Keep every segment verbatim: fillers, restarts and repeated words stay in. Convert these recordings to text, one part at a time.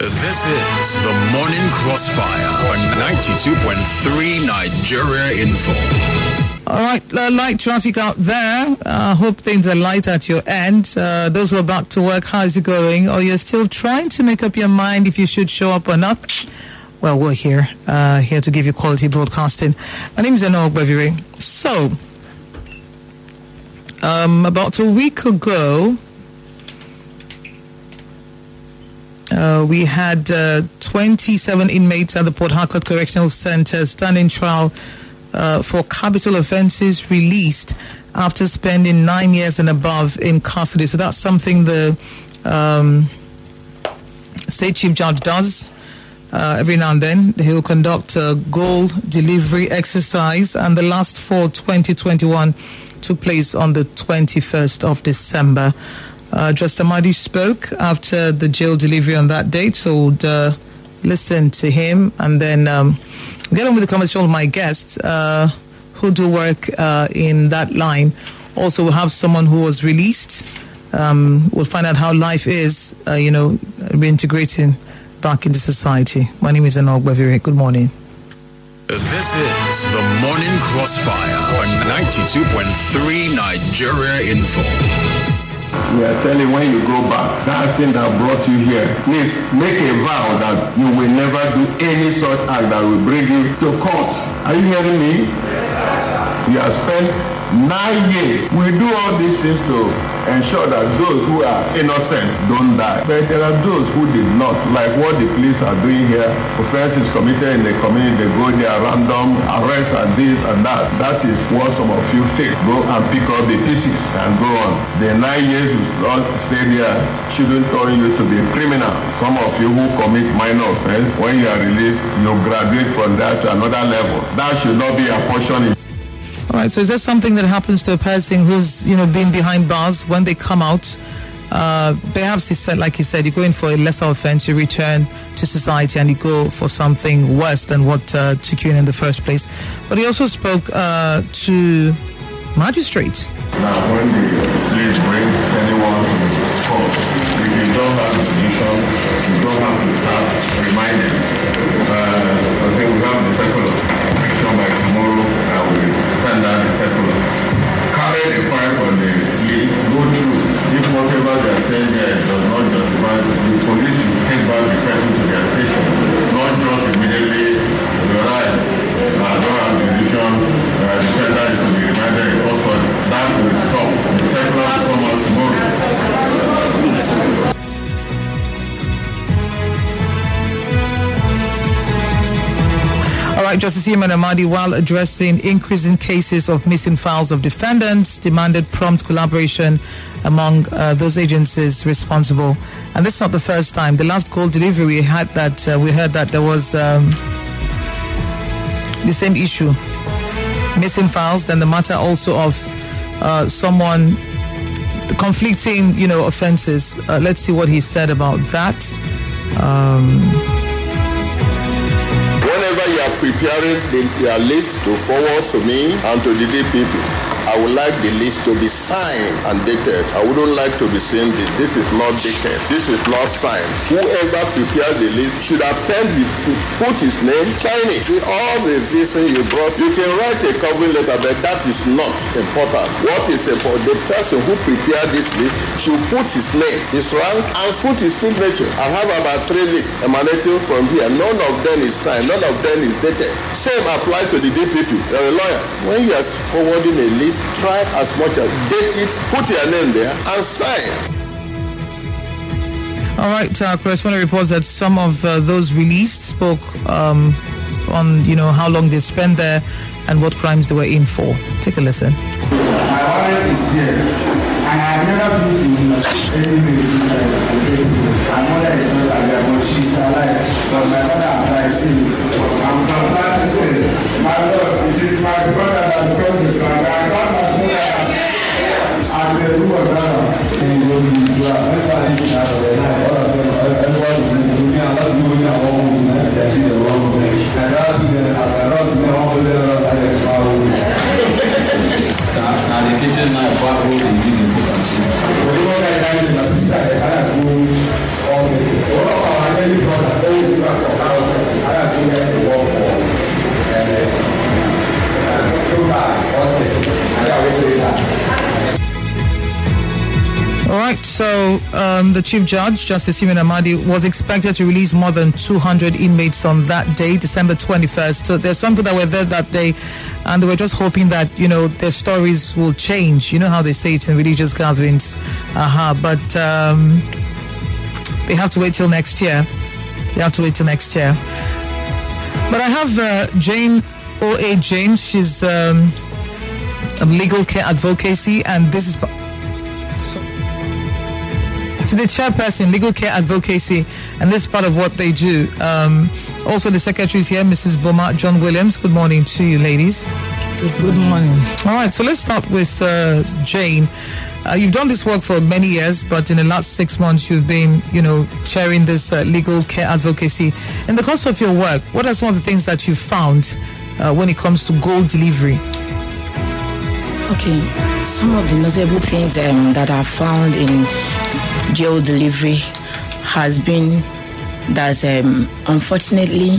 This is the Morning Crossfire on ninety-two point three Nigeria Info. All right, uh, light traffic out there. I uh, hope things are light at your end. Uh, those who are back to work, how is it going? Or you're still trying to make up your mind if you should show up or not? Well, we're here, uh, here to give you quality broadcasting. My name is Enoch Bevire. So, um, about a week ago, Uh, we had uh, twenty-seven inmates at the Port Harcourt Correctional Center standing trial uh, for capital offenses released after spending nine years and above in custody. So that's something the um, State Chief Judge does uh, every now and then. He will conduct a goal delivery exercise, and the last for twenty twenty-one took place on the twenty-first of December. Uh, Justice Amadi spoke after the jail delivery on that date, so we'll uh, listen to him and then um, get on with the conversation with my guests uh, who do work uh, in that line. Also, we'll have someone who was released. Um, we'll find out how life is, uh, you know, reintegrating back into society. My name is Enoch Bevire. Good morning. This is the Morning Crossfire on ninety-two point three Nigeria Info. We are telling when you go back, that thing that brought you here, please make a vow that you will never do any such act that will bring you to court. Are you hearing me? Yes. You have spent nine years. We do all these things to ensure that those who are innocent don't die. But there are those who did not, like what the police are doing here. Offenses committed in the community, they go there random, arrest and this and that. That is what some of you face. Go and pick up the pieces and go on. The nine years you stay there shouldn't turn you to be a criminal. Some of you who commit minor offense, when you are released, you graduate from that to another level. That should not be a portion. All right, so is that something that happens to a person who's, you know, been behind bars when they come out? Uh, perhaps he said, like he said, you go in for a lesser offense, you return to society and you go for something worse than what uh, took you in in the first place. But he also spoke uh, to magistrates. Now, when the police bring anyone to the court, if you don't have the position, you don't have to start reminding. Uh, I think we have the circular action by tomorrow. I will send out the circular. Carry the file for the police, go through. If whatever they are saying there does not justify, the police should take back the person to their station. Not just immediately, you're right, I don't have the decision, uh, the defender is to be reminded also. That will stop. The circular will come out tomorrow. All right, Justice Yemen Amadi, while addressing increasing cases of missing files of defendants, demanded prompt collaboration among uh, those agencies responsible. And this is not the first time. The last call delivery we had that uh, we heard that there was um, the same issue, missing files. Then the matter also of uh, someone conflicting, you know, offenses. Uh, let's see what he said about that. Um, You are preparing the, your list to forward to me and to the D P P. I would like the list to be signed and dated. I wouldn't like to be saying this. This is not dated. This is not signed. Whoever prepared the list should append his, put his name, sign it. See, all the reason you brought, you can write a covering letter, but that is not important. What is important? The person who prepared this list should put his name, his rank, and put his signature. I have about three lists emanating from here. None of them is signed. None of them is dated. Same apply to the D P P. You're a lawyer. When you are forwarding a list, try as much as date it, put your name there, and sign. All right, uh, correspondent reports that some of uh, those released spoke um, on, you know, how long they spent there and what crimes they were in for. Take a listen. My wallet is there, and I have never been to any place. My mother is not alive, but she's alive. So my father applied since. I'm from Pakistan. My Lord, it is my brother that because the plan. I got my mother and the rule of God. And go to the world. Everybody is out of the night. All of them, everybody is doing a lot of doing a wrong thing. They did the wrong thing. And that's the wrong thing. All of them are like power. So now the kitchen now, what will you do? So you know that I am a sister. I have to all the all of our um, the Chief Judge, Justice Simeon Amadi, was expected to release more than two hundred inmates on that day, December twenty-first. So there's some people that were there that day, and they were just hoping that, you know, their stories will change. You know how they say it in religious gatherings. Uh-huh. But um, they have to wait till next year. They have to wait till next year. But I have uh, Jane O A James. She's um, of Legal Care Advocacy, and this is... To the chairperson, Legal Care Advocacy, and this is part of what they do. Um, also, the secretary is here, Missus Boma John Williams. Good morning to you, ladies. Good, good morning. All right, so let's start with uh, Jane. Uh, you've done this work for many years, but in the last six months, you've been, you know, chairing this uh, Legal Care Advocacy. In the course of your work, what are some of the things that you've found uh, when it comes to goal delivery? Okay, some of the notable things um, that are found in jail delivery has been that um, unfortunately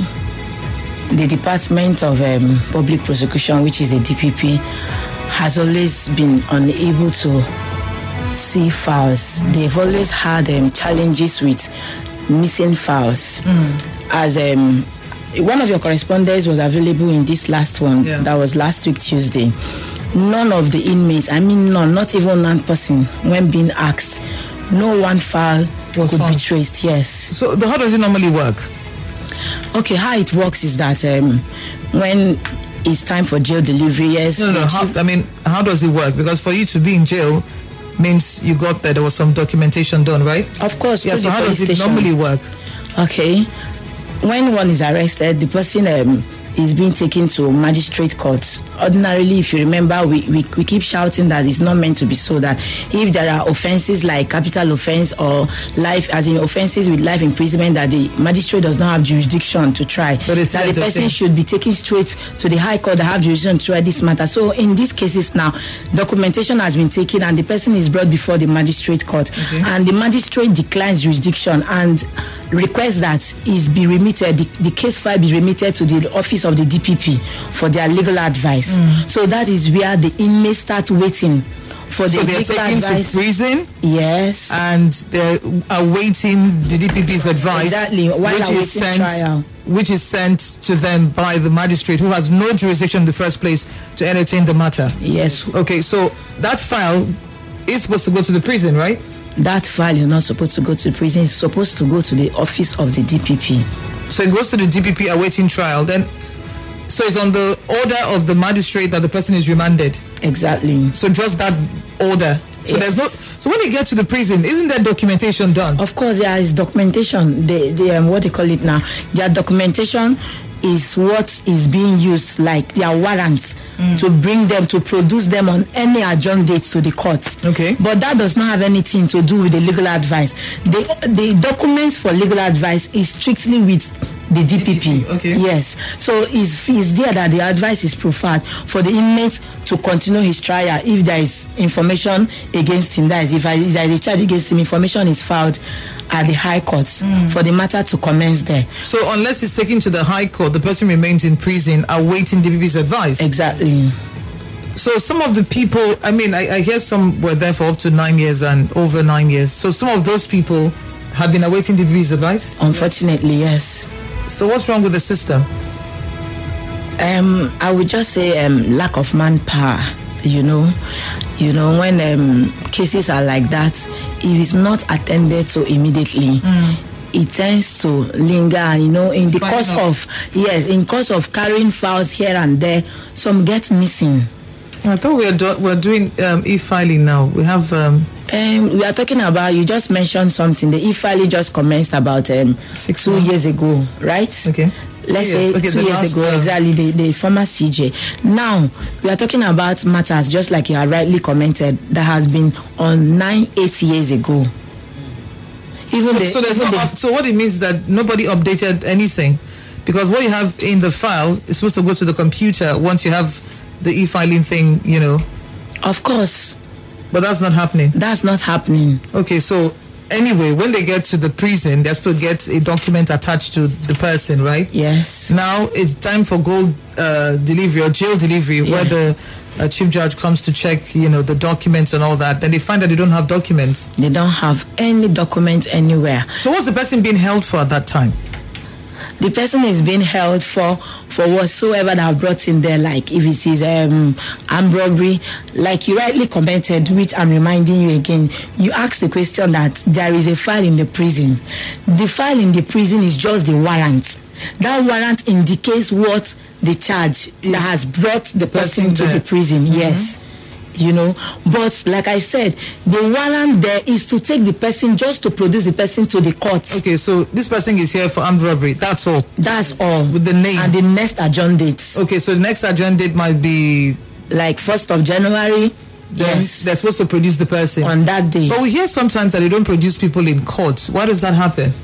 the Department of um, Public Prosecution, which is the D P P, has always been unable to see files. They've always had um, challenges with missing files. Mm. As um, one of your correspondents was available in this last one, yeah. That was last week Tuesday. None of the inmates, I mean none, not even one person, when being asked, no one file was could found. Be traced, yes. So how does it normally work? Okay, how it works is that um, when it's time for jail delivery, yes. No, no, no how, I mean, how does it work? Because for you to be in jail means you got that there was some documentation done, right? Of course. Yeah, so how does it normally work? Okay. When one is arrested, the person um, is being taken to magistrate court. Ordinarily, if you remember, we, we, we keep shouting that it's not meant to be so, that if there are offenses like capital offense or life, as in offenses with life imprisonment, that the magistrate does not have jurisdiction to try, that the person should be taken straight to the high court that have jurisdiction to try this matter. So in these cases now, documentation has been taken and the person is brought before the magistrate court, okay. And the magistrate declines jurisdiction and requests that is be remitted, the, the case file be remitted to the office of the D P P for their legal advice. Mm. So that is where the inmates start waiting for so the they're legal taken advice. To prison, yes, and they're awaiting the D P P's advice, exactly, while which is sent, trial. which is sent to them by the magistrate, who has no jurisdiction in the first place to entertain the matter. Yes. Okay, so that file is supposed to go to the prison, right? That file is not supposed to go to the prison. It's supposed to go to the office of the D P P. So it goes to the D P P awaiting trial. Then, so it's on the order of the magistrate that the person is remanded. Exactly. So just that order. So yes. there's no. So when you get to the prison, isn't there documentation done? Of course, there is documentation. The, the um, what they call it now, their documentation is what is being used, like their warrants, mm. to bring them, to produce them on any adjourned dates to the court. Okay. But that does not have anything to do with the legal advice. The, the documents for legal advice is strictly with the D P P. Okay. Yes. So it's, it's there that the advice is preferred for the inmate to continue his trial if there is information against him. That is, if there is a charge against him, information is filed at the High Court mm. for the matter to commence there. So unless it's taken to the High Court, the person remains in prison awaiting D P P's advice. Exactly. So some of the people, I mean, I, I hear some were there for up to nine years and over nine years. So some of those people have been awaiting D P P's advice? Unfortunately, yes. So what's wrong with the system? Um, I would just say um, lack of manpower. You know, you know when um, cases are like that, if it's not attended to immediately, mm. it tends to linger. You know, in it's the course of yes, in course of carrying files here and there, some get missing. I thought we are do- we're doing um, e-filing now. We have. Um, um, we are talking about. You just mentioned something. The e-filing just commenced about um, Six two months. years ago, right? Okay. Let's yes. say okay, two years last, ago, uh, exactly, the, the former C J. Now, we are talking about matters, just like you have rightly commented, that has been on nine, eight years ago. Even so, the, so, there's even no the, up, so what it means is that nobody updated anything, because what you have in the file is supposed to go to the computer once you have the e-filing thing, you know. Of course. But that's not happening. That's not happening. Okay, so anyway, when they get to the prison, they still get a document attached to the person, right? Yes. Now it's time for goal uh, delivery or jail delivery, yeah. where the a chief judge comes to check, you know, the documents and all that, then they find that they don't have documents. They don't have any documents anywhere. So what's the person being held for at that time? The person is being held for for whatsoever that have brought him there, like if it is um, armed robbery, like you rightly commented, which I'm reminding you again, you asked the question that there is a file in the prison. The file in the prison is just the warrant. That warrant indicates what the charge that has brought the person, person to there. the prison, mm-hmm. yes. You know, but like I said, the warrant there is to take the person, just to produce the person to the court. Okay, so this person is here for armed robbery. That's all. That's all. With the name and the next adjourned date. Okay, so the next adjourned date might be like first of January. Yes, they're supposed to produce the person on that day. But we hear sometimes that they don't produce people in court. Why does that happen?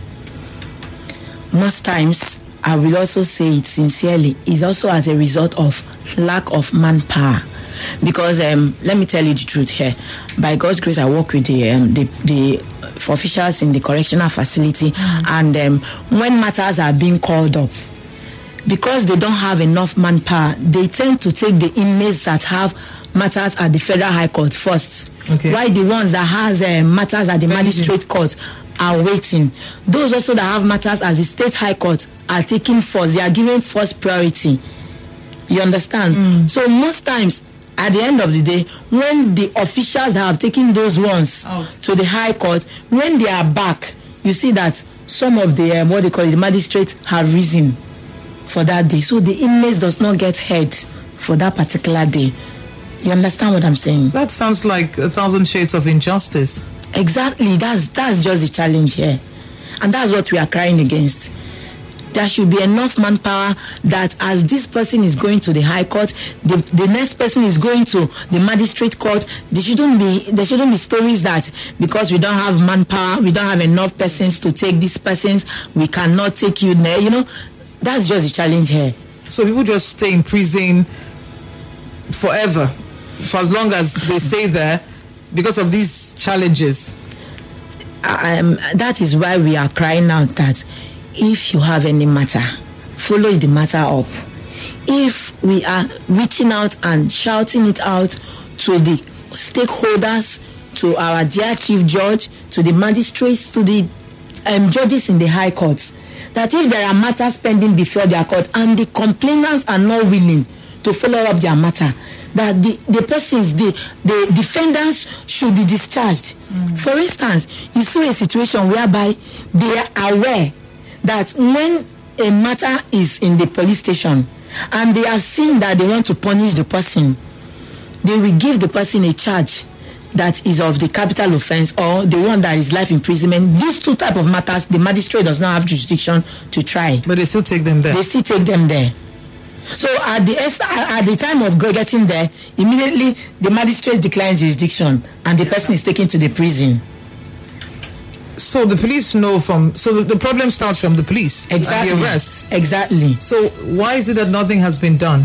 Most times, I will also say it sincerely, is also as a result of lack of manpower. Because um, let me tell you the truth here. By God's grace, I work with the um, the, the officials in the correctional facility, mm-hmm. and um, when matters are being called up, because they don't have enough manpower, they tend to take the inmates that have matters at the Federal High Court first. Okay. While the ones that has uh, matters at the Very Magistrate good. Court are waiting. Those also that have matters at the State High Court are taking first. They are given first priority. You understand? Mm. So most times, at the end of the day, when the officials that have taken those ones Out. to the High Court, when they are back, you see that some of the, um, what they call it, the magistrates have risen for that day. So the inmates does not get heard for that particular day. You understand what I'm saying? That sounds like a thousand shades of injustice. Exactly. That's, that's just the challenge here. And that's what we are crying against. There should be enough manpower that as this person is going to the High Court, the, the next person is going to the Magistrate Court. There shouldn't be there shouldn't be stories that because we don't have manpower, we don't have enough persons to take these persons, we cannot take you there. You know, that's just the challenge here. So people just stay in prison forever, for as long as they stay there, because of these challenges. Um, that is why we are crying out that if you have any matter, follow the matter up. If we are reaching out and shouting it out to the stakeholders, to our dear Chief Judge, to the magistrates, to the um, judges in the High Courts, that if there are matters pending before their court and the complainants are not willing to follow up their matter, that the, the persons, the, the defendants should be discharged. Mm. For instance, you saw a situation whereby they are aware that when a matter is in the police station and they have seen that they want to punish the person, they will give the person a charge that is of the capital offense or the one that is life imprisonment. These two type of matters, the magistrate does not have jurisdiction to try. But they still take them there. They still take them there. So at the at the time of getting there, immediately the magistrate declines jurisdiction and the person is taken to the prison. So the police know from, so the, the problem starts from the police. Exactly. And the arrest. Exactly. So why is it that nothing has been done?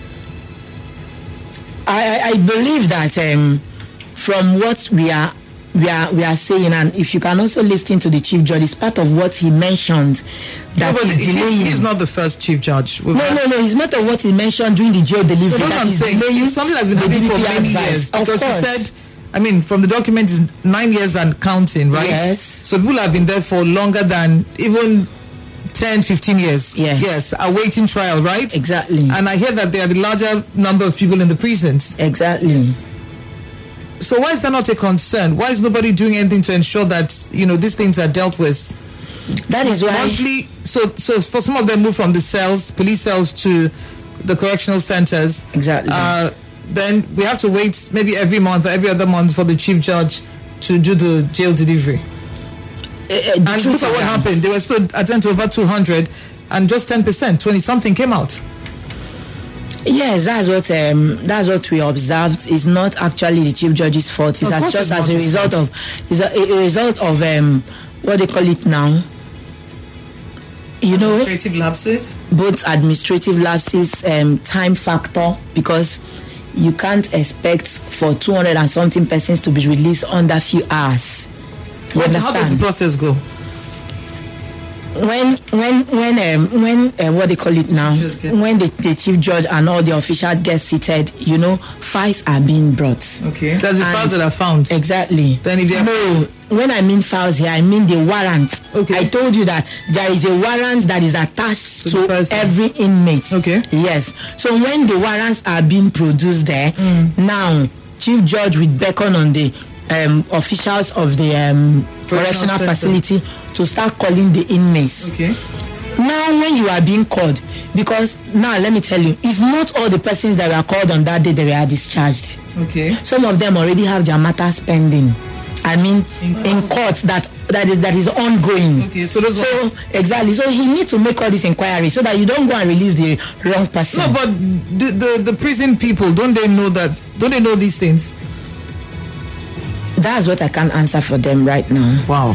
I, I believe that um, from what we are we are we are saying, and if you can also listen to the Chief Judge, it's part of what he mentioned that no, is he, delaying. He's not the first Chief Judge. We've no, had... no, no. It's not of what he mentioned during the jail delivery. No, that I'm is saying delaying. It's something that's been happening for many advice. years. Of because course. you said, I mean, from the document is nine years and counting, right? Yes. So people have been there for longer than even ten, fifteen years. Yes. Yes, awaiting trial, right? Exactly. And I hear that there are the larger number of people in the prisons. Exactly. Yes. So why is that not a concern? Why is nobody doing anything to ensure that, you know, these things are dealt with? That is why. Monthly, so, so for some of them move from the cells, police cells to the correctional centers. Exactly. Uh, then we have to wait maybe every month or every other month for the Chief Judge to do the jail delivery. Uh, uh, and look at what happened. They were still attend to over two hundred and just ten percent, twenty something came out. Yes, that's what um, that's what we observed. It's not actually the Chief Judge's fault. It's as just as a result of it's a, a result of um, what they call it now. You know, administrative lapses. Both administrative lapses, um, time factor, because you can't expect for two hundred and something persons to be released under few hours. You What, understand? how does the process go? when when when um, when uh, what they call it now, when the, the chief judge and all the officials get seated, you know, files are being brought. Okay, that's the files that are found. Exactly. Then if you no, when I mean files here, I mean the warrant. Okay. I told you that there is a warrant that is attached to, to every inmate. Okay. Yes. So when the warrants are being produced there, mm. now chief judge will beckon on the um, officials of the um, correctional facility to start calling the inmates. Okay. Now when you are being called, because now let me tell you, it's not all the persons that were called on that day that were discharged. Okay. Some of them already have their matters pending. I mean, in, in courts that that is that is ongoing. Okay, so those so ones. Exactly. So he needs to make all this inquiry so that you don't go and release the wrong person. No, but the, the the prison people, don't they know that? Don't they know these things? That's what I can't answer for them right now. Wow.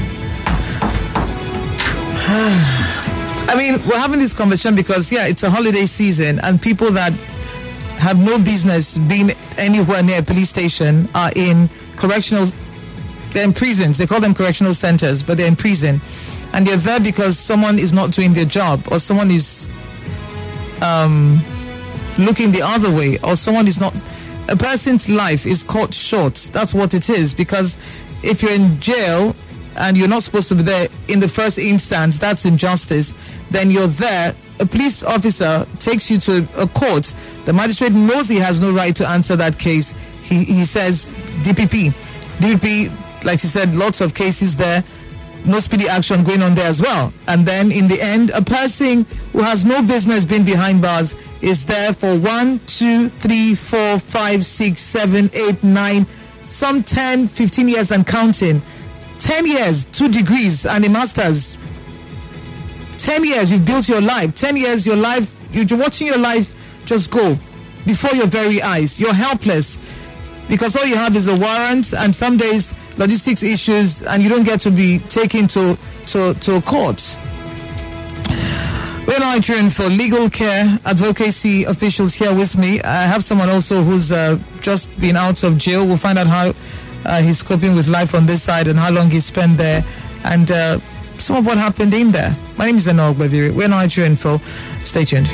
I mean, we're having this conversation because, yeah, it's a holiday season and people that have no business being anywhere near a police station are in correctional, they're in prisons. They call them correctional centers, but they're in prison. And they're there because someone is not doing their job or someone is um, looking the other way or someone is not... A person's life is cut short. That's what it is. Because if you're in jail and you're not supposed to be there in the first instance, that's injustice. Then you're there. A police officer takes you to a court. The magistrate knows he has no right to answer that case. He he says D P P. D P P, like she said, lots of cases there. No speedy action going on there as well. And then in the end, a person who has no business being behind bars is there for one, two, three, four, five, six, seven, eight, nine, some ten, fifteen years and counting. ten years, two degrees and a master's. ten years, you've built your life. ten years, your life, you're watching your life just go before your very eyes. You're helpless because all you have is a warrant and some days logistics issues and you don't get to be taken to, to, to a court. We're now entering for legal care advocacy officials here with me. I have someone also who's uh, just been out of jail. We'll find out how uh, he's coping with life on this side and how long he spent there and uh, some of what happened in there. My name is Enoch Baviri. We're now entering for. Stay tuned.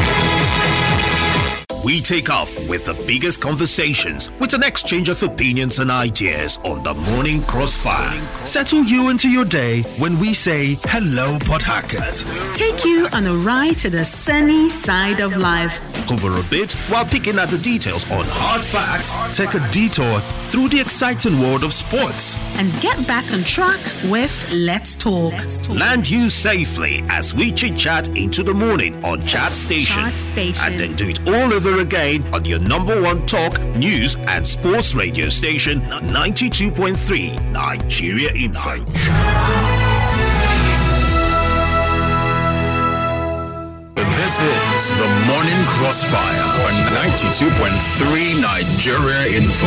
We take off with the biggest conversations with an exchange of opinions and ideas on the Morning Crossfire. Settle you into your day when we say hello, Port Harcourt. Take you on a ride to the sunny side of life. Cover a bit while picking at the details on hard facts. Take a detour through the exciting world of sports. And get back on track with Let's Talk. Let's Talk. Land you safely as we chit-chat into the morning on Chat Station. Chat Station. And then do it all over again on your number one talk, news and sports radio station, ninety-two point three Nigeria Info. This is the Morning Crossfire on ninety-two point three Nigeria Info.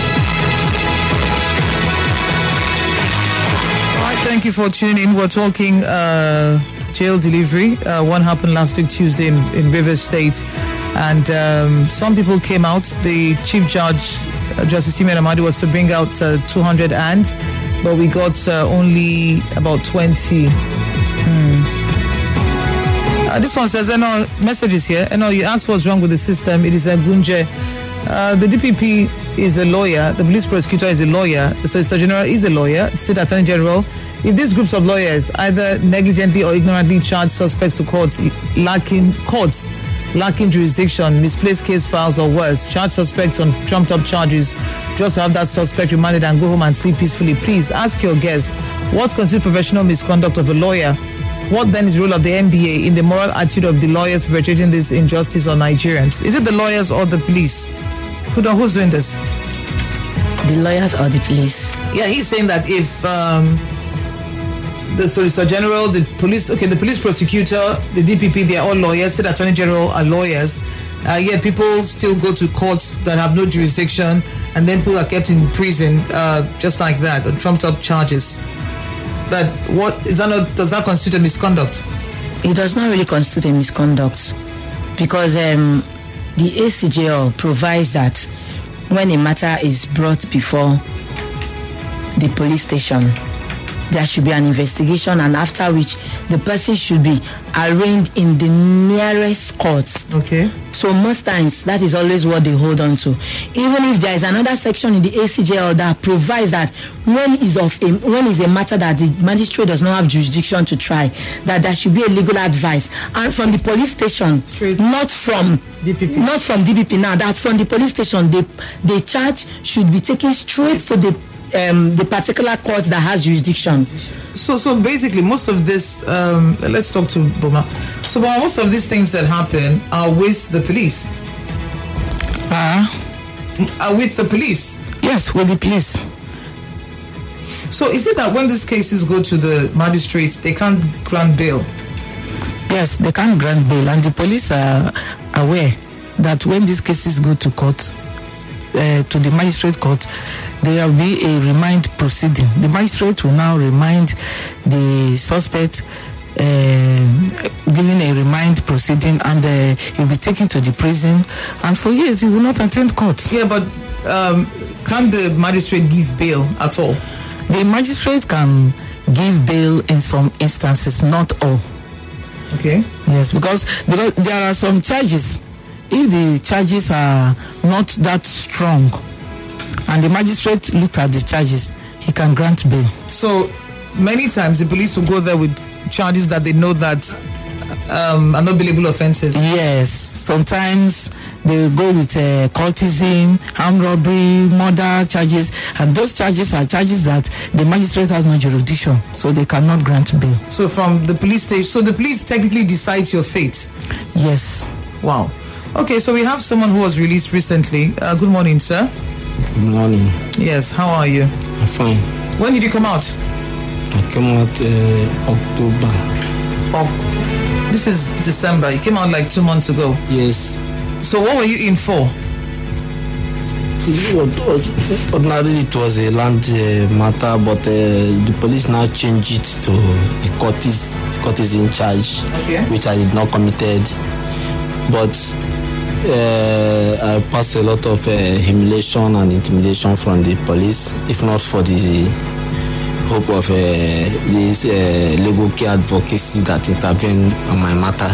All right, thank you for tuning in. We're talking uh, jail delivery. Uh, one happened last week Tuesday in, in Rivers State. And um, some people came out. The Chief Judge, uh, Justice Simeon Amadi, was to bring out uh, two hundred and, but we got uh, only about twenty. Hmm. Uh, this one says, Eno, messages here. Eno, you asked what's wrong with the system. It is a Gunje. Uh, the D P P is a lawyer. The police prosecutor is a lawyer. The Solicitor General is a lawyer. State Attorney General. If these groups of lawyers either negligently or ignorantly charge suspects to court, lacking courts, lacking jurisdiction, misplaced case files or worse, charge suspects on trumped-up charges, just to have that suspect remanded and go home and sleep peacefully. Please ask your guest, what constitutes professional misconduct of a lawyer? What then is the role of the N B A in the moral attitude of the lawyers perpetrating this injustice on Nigerians? Is it the lawyers or the police? Who's doing this? The lawyers or the police? Yeah, he's saying that if um, the Solicitor General, the police, okay, the police prosecutor, the D P P, they are all lawyers. The Attorney General are lawyers. Uh, yet people still go to courts that have no jurisdiction, and then people are kept in prison uh, just like that on trumped-up charges. That what is that not? Does that constitute a misconduct? It does not really constitute a misconduct because um, the A C J L provides that when a matter is brought before the police station, there should be an investigation, and after which the person should be arraigned in the nearest court. Okay. So most times that is always what they hold on to. Even if there is another section in the A C J L that provides that when is of a, when is a matter that the magistrate does not have jurisdiction to try, that there should be a legal advice, and from the police station, Straight. not from D P P. not from D P P now, that from the police station, the the charge should be taken straight to the um, the particular court that has jurisdiction. So, so basically, most of this, um, let's talk to Boma. So, Boma, most of these things that happen are with the police. Ah, uh, Are with the police. yes, with the police. So, is it that when these cases go to the magistrates, they can't grant bail? Yes, they can't grant bail, and the police are aware that when these cases go to court, uh, to the magistrate court, there will be a remand proceeding. The magistrate will now remind the suspect, uh, giving a remand proceeding, and uh, he'll be taken to the prison, and for years he will not attend court. Yeah, but um, can't the magistrate give bail at all? The magistrate can give bail in some instances, not all. Okay. Yes, because because there are some charges. If the charges are not that strong, and the magistrate looked at the charges, he can grant bail. So many times the police will go there with charges that they know that um, are not billable offenses. Yes, sometimes they go with uh, cultism, armed robbery, murder charges, and those charges are charges that the magistrate has no jurisdiction, so they cannot grant bail. So from the police station, so the police technically decides your fate. Yes. Wow. Okay, so we have someone who was released recently. Uh, good morning, sir. Good morning. Yes, how are you? I'm fine. When did you come out? I came out uh, October. Oh, this is December. You came out like two months ago. Yes. So what were you in for? Ordinarily, it was a land uh, matter, but uh, the police now changed it to a court is, court is in charge, Okay. which I did not committed. But uh, I passed a lot of uh, humiliation and intimidation from the police, if not for the hope of uh, this uh, legal care advocacy that intervened on my matter.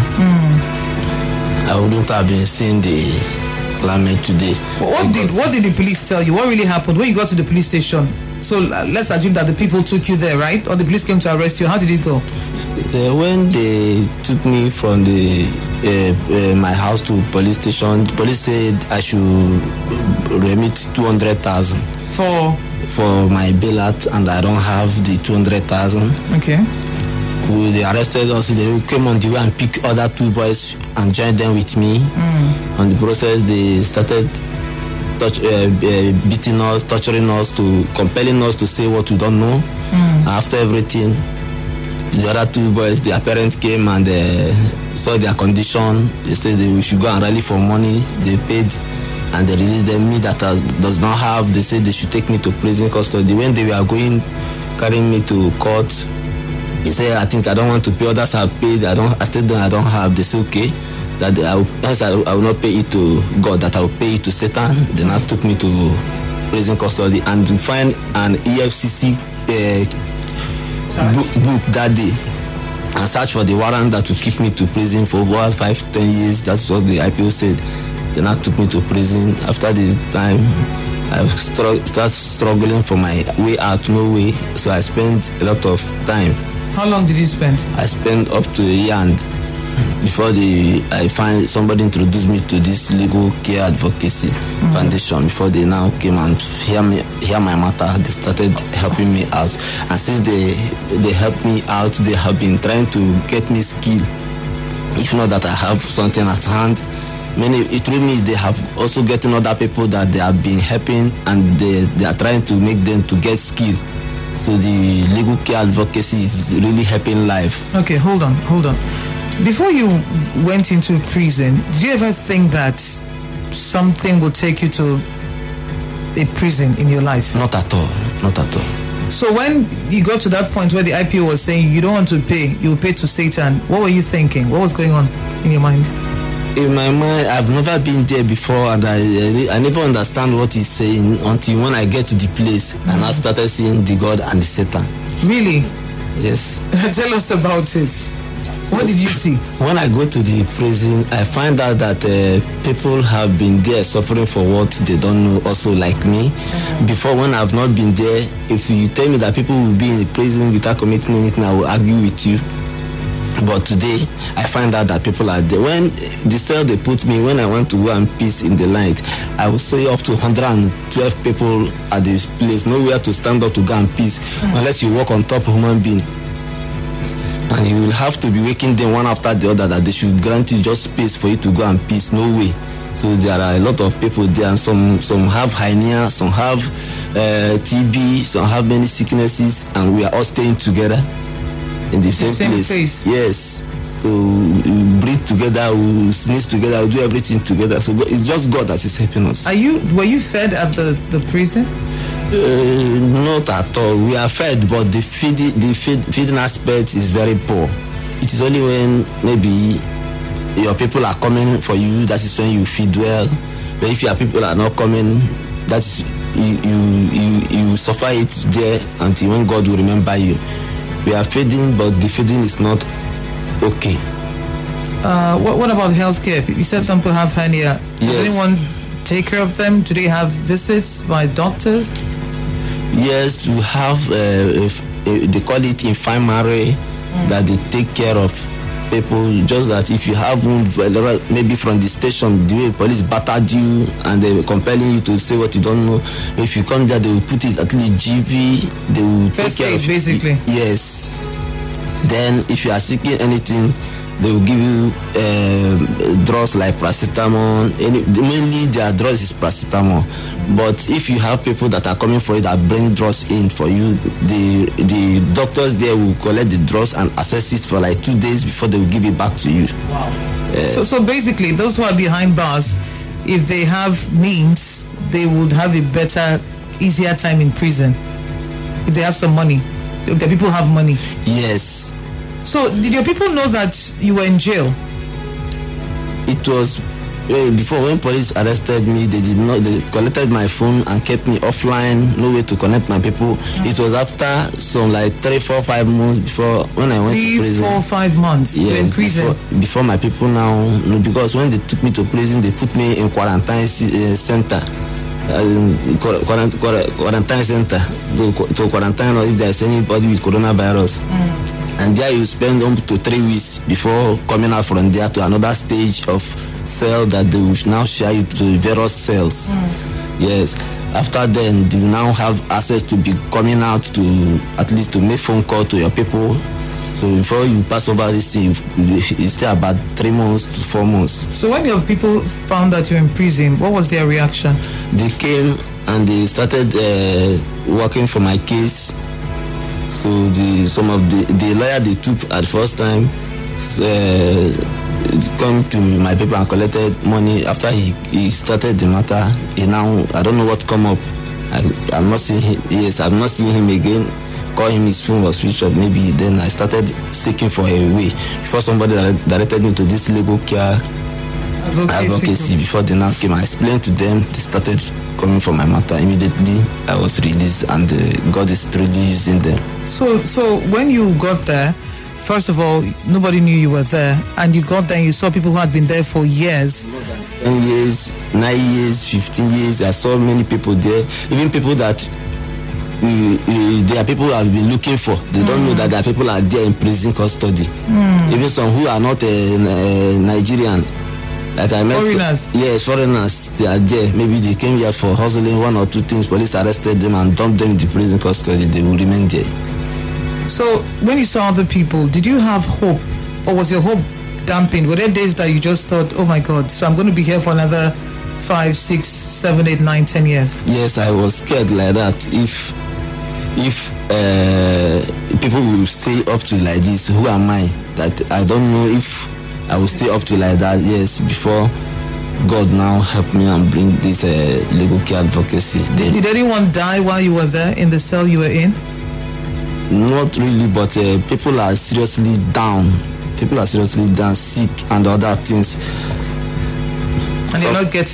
Mm. I wouldn't have been seeing the climate today. What did what did the police tell you? What really happened when you got to the police station? So uh, let's assume that the people took you there, right? Or the police came to arrest you. How did it go? Uh, when they took me from the uh, uh, my house to police station, the police said I should remit two hundred thousand For for my bailout, and I don't have the two hundred thousand. Okay. They arrested us. They came on the way and picked other two boys and joined them with me. Mm. On the process, they started touch, uh, uh, beating us, torturing us, to compelling us to say what we don't know. Mm. After everything, the other two boys, their parents came and uh, saw their condition. They said they, we should go and rally for money. They paid and they released them. Me that uh, does not have, they said they should take me to prison custody. When they were going, carrying me to court, they said, I think I don't want to pay. Others have paid. I don't. I said, I don't have. They said, okay, that I will, I will, I will not pay it to God, that I will pay it to Satan. They now took me to prison custody and find an E F C C uh, book, book that day and search for the warrant that will keep me to prison for over five, ten years. That's what the I P O said. They now took me to prison. After the time, I start struggling for my way out, no way. So I spent a lot of time. How long did you spend? I spent up to a year and before the I find somebody introduced me to this legal care advocacy mm-hmm. foundation. Before they now came and hear me hear my matter, they started helping me out. And since they they helped me out, they have been trying to get me skill. If not that I have something at hand. Many it really means they have also getting other people that they have been helping, and they, they are trying to make them to get skill. So the legal care advocacy is really helping life. Okay, hold on, hold on. Before you went into prison, did you ever think that something would take you to a prison in your life? Not at all, not at all. So when you got to that point where the I P O was saying you don't want to pay, you will pay to Satan, what were you thinking? What was going on in your mind? In my mind, I've never been there before, and I I never understand what he's saying until when I get to the place mm-hmm. and I started seeing the God and the Satan. Really? Yes. Tell us about it. What did you see? When I go to the prison, I find out that uh, people have been there suffering for what they don't know, also like me. Mm-hmm. Before, when I've not been there, if you tell me that people will be in the prison without committing anything, I will argue with you. But today, I find out that people are there. When the cell they put me, when I want to go and piss in the light, I will say up to one hundred twelve people at this place, nowhere to stand up to go and piss, mm-hmm. unless you walk on top of a human being. And you will have to be waking them one after the other that they should grant you just space for you to go and piss. No way. So there are a lot of people there, and some some have hernia, some have uh, T B, some have many sicknesses, and we are all staying together in the same, same place. place. Yes. So we breathe together, we sneeze together, we do everything together. So God, it's just God that is helping us. Are you? Were you fed at the, the prison? Uh, not at all. We are fed, but the feeding the feed, feeding aspect is very poor. It is only when maybe your people are coming for you, that is when you feed well. But if your people are not coming, that's you you you, you suffer it there until when God will remember you. We are feeding, but the feeding is not okay. Uh, what what about healthcare? You said some people have hernia. Does Yes. anyone take care of them? Do they have visits by doctors? Yes, to have uh, if, uh, they call it infirmary, mm. that they take care of people. Just that if you have wound, well, maybe from the station, the way police battered you and they were compelling you to say what you don't know. If you come there, they will put it at least G V. They will First take care aid, of basically. Yes. Then if you are seeking anything, they will give you uh, drugs like paracetamol. Any, mainly their drugs is paracetamol. But if you have people that are coming for you that bring drugs in for you, the the doctors there will collect the drugs and assess it for like two days before they will give it back to you. Wow. Uh, so, so basically, those who are behind bars, if they have means, they would have a better, easier time in prison. If they have some money, if the people have money. Yes. So, did your people know that you were in jail? It was uh, before when police arrested me. They did not. They collected my phone and kept me offline. No way to connect my people. Mm-hmm. It was after some like three, four, five months before when I went three, to prison. Four, five months. Yeah, you were in prison. Before, before my people now, no, because when they took me to prison, they put me in quarantine uh, center. Uh, quarantine, quarantine center to, to quarantine or if there's anybody with coronavirus. Mm. And there you spend up to three weeks before coming out from there to another stage of cell that they will now share you to various cells. Mm. Yes. After then, you now have access to be coming out to at least to make phone call to your people. So before you pass over this thing, you, you stay about three months to four months. So when your people found that you're in prison, what was their reaction? They came and they started uh, working for my case. So the some of the the lawyer they took at the first time uh, come to my people and collected money. After he, he started the matter, he now I don't know what come up. I I'm not seeing him. Yes, I'm not seeing him again. Call him, his phone was switched off. Maybe then I started seeking for a way before somebody directed me to this legal care advocacy. advocacy. Before they now came, I explained to them. They started coming for my matter. Immediately I was released, and uh, God is really using them. So, so when you got there, first of all, nobody knew you were there, and you got there and you saw people who had been there for years. ten years, nine years, fifteen years. I saw many people there, even people that we, we, there are people who have been looking for. They mm. don't know that there are people are there in prison custody. Mm. Even some who are not uh, uh, Nigerian. Like I met foreigners. Yes, foreigners. They are there. Maybe they came here for hustling one or two things. Police arrested them and dumped them in the prison custody. They will remain there. So when you saw other people, did you have hope, or was your hope dampened? Were there days that you just thought, "Oh my God, so I'm going to be here for another five, six, seven, eight, nine, ten years"? Yes, I was scared like that. If if uh, people will stay up to like this, who am I? That I don't know if I will stay up to like that. Yes, before God now help me and bring this uh, legal care advocacy. Did, did anyone die while you were there in the cell you were in? Not really, but uh, people are seriously down. People are seriously down, sick and other things. And so, you're not getting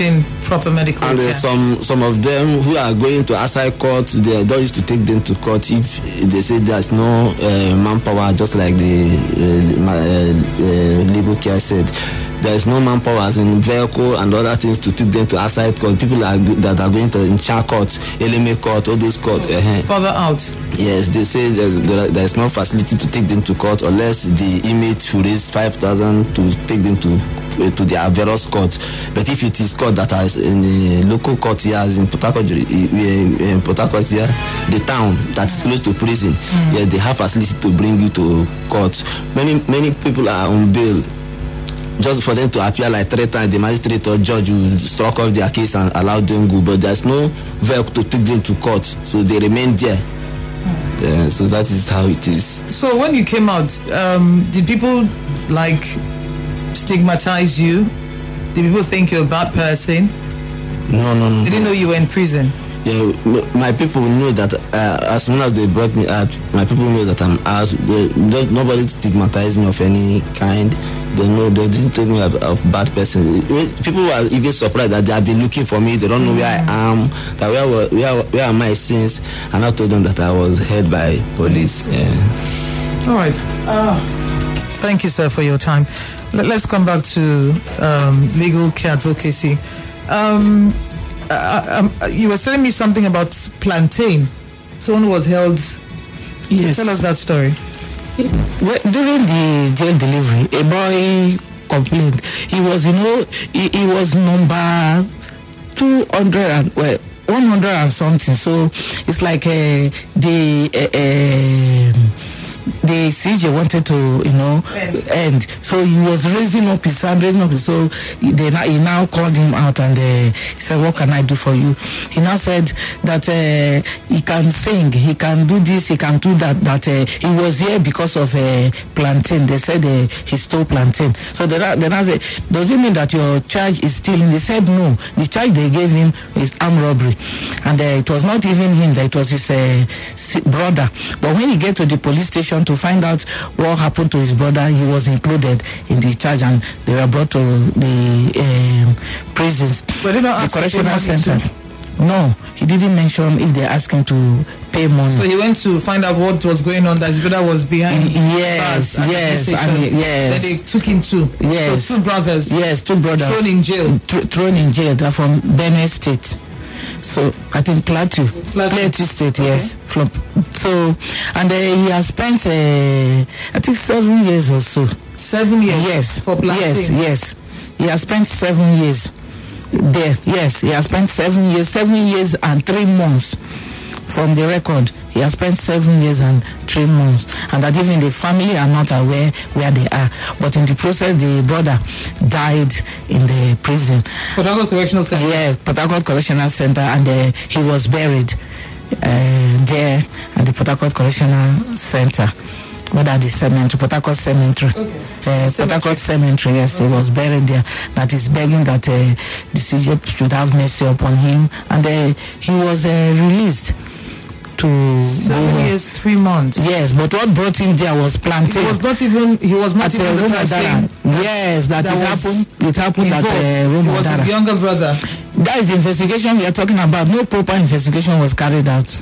proper medical and care. And some some of them who are going to outside court, they don't used to take them to court if they say there's no uh, manpower, just like the uh, uh, uh, legal care said. There is no manpower as in vehicle and other things to take them to outside court. People are, that are going to Incha court, Eleme court, all those court. Uh-huh. Further out. Yes, they say there, there is no facility to take them to court unless the inmate who raised five thousand to take them to uh, to their various courts. But if it is court that is in the local court here, as in Port Harcourt, in Port Harcourt here, the town that is close to prison, mm. yes, they have facility to bring you to court. Many many people are on bail. Just for them to appear like three times, the magistrate or judge will struck off their case and allow them go. But there's no vehicle to take them to court, so they remain there. Mm. Yeah, so that is how it is. So when you came out, um, did people like stigmatize you? Did people think you're a bad person? No, no, no. They didn't know you were in prison. Yeah, my people know that uh, as soon as they brought me out, my people know that I'm out. They, they, nobody stigmatized me of any kind. They know they didn't tell me of, of bad person. People were even surprised that they have been looking for me. They don't know where I am. That where were, where where are my sins? And I told them that I was held by police. Yeah. All right. Uh, thank you, sir, for your time. Let, let's come back to um, legal care advocacy. Um, Uh, um, you were telling me something about plantain. Someone was held. Yes. Tell us that story. During the jail delivery, a boy complained. He was, you know, he, he was number two hundred and well, one hundred and something. So it's like uh, the. Uh, uh, the C J wanted to, you know, end. end. So he was raising up his hand, raising up. So they, he now called him out and uh, he said, "What can I do for you?" He now said that uh, he can sing, he can do this, he can do that. That uh, he was here because of uh, plantain. They said uh, he stole plantain. So they now said, "Does it mean that your charge is stealing?" He said, "No. The charge they gave him is armed robbery, and uh, it was not even him. That it was his uh, brother." But when he get to the police station to find out what happened to his brother, he was included in the charge and they were brought to the um, prisons, but they don't the correctional center. No, he didn't mention if they asked him to pay money. So he went to find out what was going on, that his brother was behind. Yes, yes, I mean, yes. Then they took him too. Yes. So two brothers. Yes, two brothers. Thrown in jail. Th- thrown in jail. They're from Benue State. So I think Plateau, Plateau, Plateau State, okay. yes. From, so and uh, he has spent, uh, I think, seven years or so. Seven years. Yes. For planting. Yes, yes. He has spent seven years there. Yes, he has spent seven years, seven years and three months. From the record, he has spent seven years and three months, and that even the family are not aware where they are. But in the process, the brother died in the prison. Port Harcourt Correctional Center. Yes, Port Harcourt Correctional Center, and uh, he was buried uh, there at the Port Harcourt Correctional Center. What are the cemetery? Port Harcourt Cemetery. Okay. Uh, Port Harcourt Cemetery, yes, okay. He was buried there. That is begging that uh, the C J should have mercy upon him, and uh, he was uh, released. To Seven go. years, three months. Yes, but what brought him there was planting. He was not even. He was not At, even uh, the person. Yes, that, that it happened. It happened involved. at uh, He was Roma his younger brother. That is the investigation we are talking about. No proper investigation was carried out.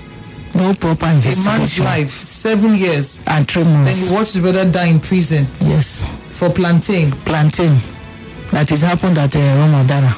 No proper investigation. A man's life, seven years and three months. Then he watched his brother die in prison. Yes, for plantain. Plantain. That is happened at uh, Roma Dara.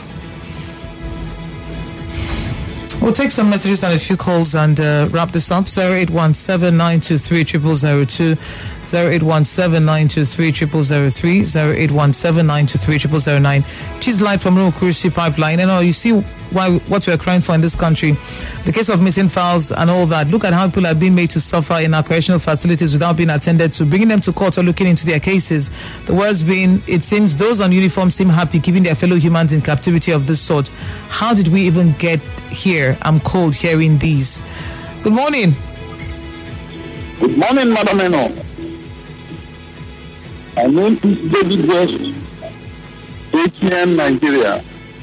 We'll take some messages and a few calls and uh, wrap this up. zero eight one seven nine two three zero zero zero two, zero eight one seven nine two three zero zero zero three, zero eight one seven nine two three zero zero zero nine. Cheese Light from Rumo Cruise Pipeline. And you know, you see why what we're crying for in this country. The case of missing files and all that. Look at how people are being made to suffer in our correctional facilities without being attended to, bringing them to court or looking into their cases. The worst being, it seems those on uniform seem happy keeping their fellow humans in captivity of this sort. How did we even get here? I'm cold hearing these. Good morning. Good morning, Madam Eno. My name is David West, A T M Nigeria.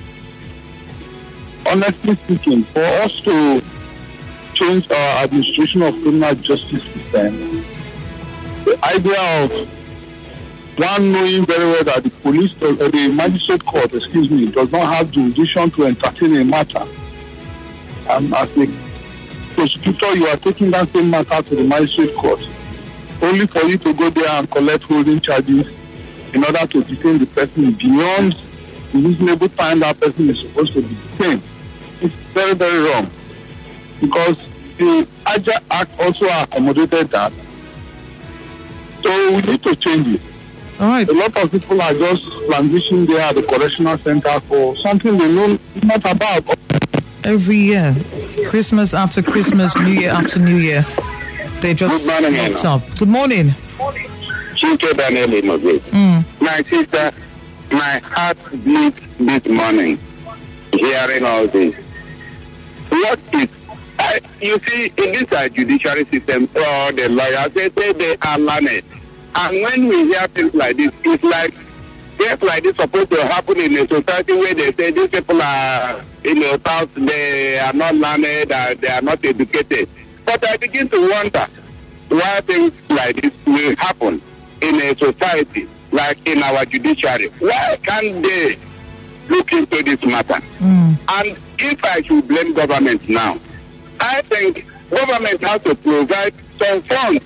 Honestly speaking, for us to change our administration of criminal justice system, the idea of one knowing very well that the police, uh, the magistrate court, excuse me, does not have jurisdiction to entertain a matter. And as a prosecutor, you are taking that same matter to the magistrate court, only for you to go there and collect holding charges in order to detain the person beyond the reasonable time that person is supposed to be detained. It's very, very wrong. Because the Agile Act also accommodated that. So we need to change it. All right. A lot of people are just languishing there at the correctional center for something they know not about. Every year, Christmas after Christmas, New Year after New Year, they just locked up. Good morning. Mm. My sister, my heart beats this morning hearing all this. What is, I, you see, in this uh, judiciary system, all the lawyers, they say they are learned. And when we hear things like this, it's like things like this supposed to happen in a society where they say these people are, you know, thought they are not learned, uh, they are not educated. But I begin to wonder why things like this will happen in a society like in our judiciary. Why can't they look into this matter? Mm. And if I should blame government now, I think government has to provide some funds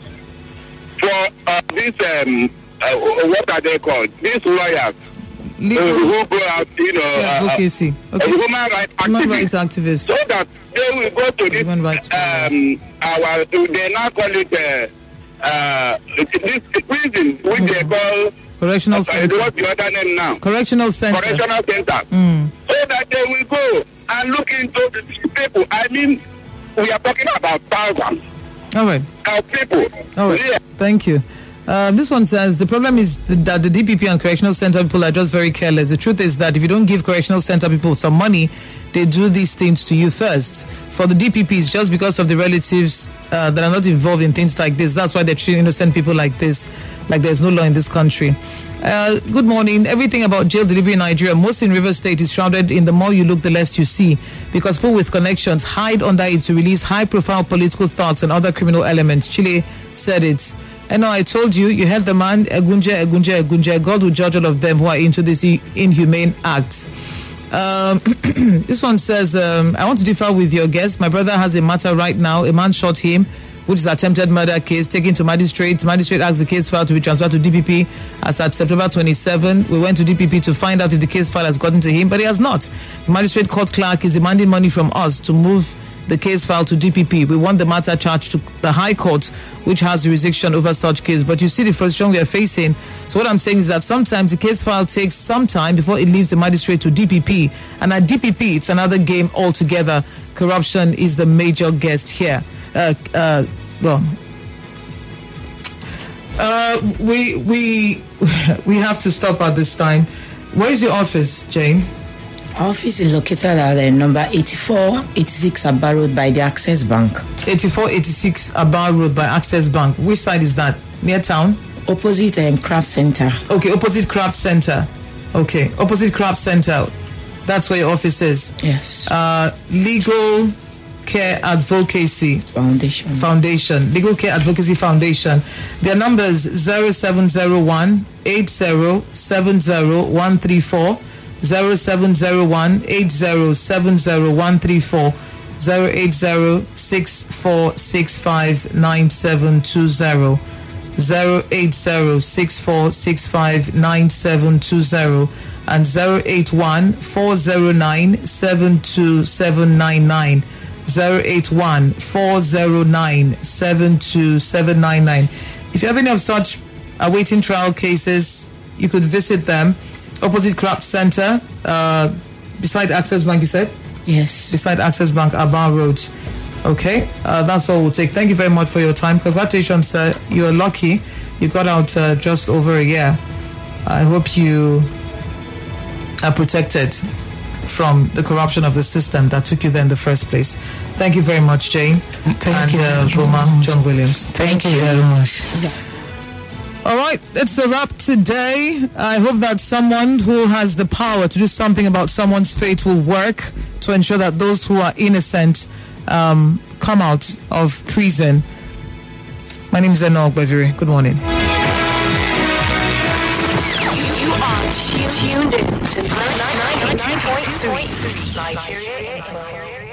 for uh, this, um, uh, what are they called? These lawyers Legal. uh, who go out, you know, Yeah, uh, advocacy. Okay. uh, human rights Human activists, rights activists. so that they will go to this, Human rights um, our, they now call it, uh, uh, this prison, which Mm. they call, Correctional uh, center. what's the other name now? Correctional center. Correctional center. Mm. So that they will go and look into the people. I mean, we are talking about thousands All right. of people. All right. Yeah. Thank you. Uh, this one says the problem is th- that the D P P and correctional center people are just very careless. The truth is that if you don't give correctional center people some money, they do these things to you first. For the D P Ps, just because of the relatives uh, that are not involved in things like this, that's why they're treating innocent people like this, like there's no law in this country. Uh, good morning. Everything about jail delivery in Nigeria, most in River State, is shrouded in the more you look, the less you see, because people with connections hide under it to release high-profile political thugs and other criminal elements. Chile said it. And now I told you, you heard the man, Egunje, Egunje, Egunje. God will judge all of them who are into this inhumane acts. Um, this one says, um, I want to differ with your guest. My brother has a matter right now. A man shot him, which is attempted murder case, taken to magistrate. Magistrate asked the case file to be transferred to D P P as at September twenty-seventh. We went to D P P to find out if the case file has gotten to him, but he has not. The magistrate court clerk is demanding money from us to move the case file to D P P. We want the matter charged to the High Court, which has jurisdiction over such case. But you see the frustration we are facing. So what I'm saying is that sometimes the case file takes some time before it leaves the magistrate to D P P. And at D P P, it's another game altogether. Corruption is the major guest here. Uh, uh, well, uh, we we we have to stop at this time. Where is your office, Jane? Our office is located at uh, number eighty-four eighty-six Abba Road by the Access Bank. eighty-four eighty-six Abba Road by Access Bank. Which side is that? Near town? Opposite um, Craft Center. Okay, opposite Craft Center. Okay, opposite Craft Center. That's where your office is. Yes. Uh, Legal Care Advocacy Foundation. Foundation. Legal Care Advocacy Foundation. Their numbers zero seven zero one eight zero seven zero one three four. zero seven zero one eight zero seven zero one three four, zero eight zero six four six five nine seven two zero, zero eight zero six four six five nine seven two zero, and zero eight one four zero nine seven two seven nine nine, zero eight one four zero nine seven two seven nine nine. If you have any of such awaiting trial cases, you could visit them. Opposite Craft Center, uh, beside Access Bank, you said? Yes. Beside Access Bank, Abba Road. Okay, uh, that's all we'll take. Thank you very much for your time. Congratulations, sir. You're lucky. You got out uh, just over a year. I hope you are protected from the corruption of the system that took you there in the first place. Thank you very much, Jane. Thank and, you. uh, Roma John Williams. Thank, Thank you very much. Yeah. All right, that's a wrap today. I hope that someone who has the power to do something about someone's fate will work to ensure that those who are innocent um, come out of prison. My name is Enoch Beviri. Good morning. tuned in to ninety-two point three Nigeria.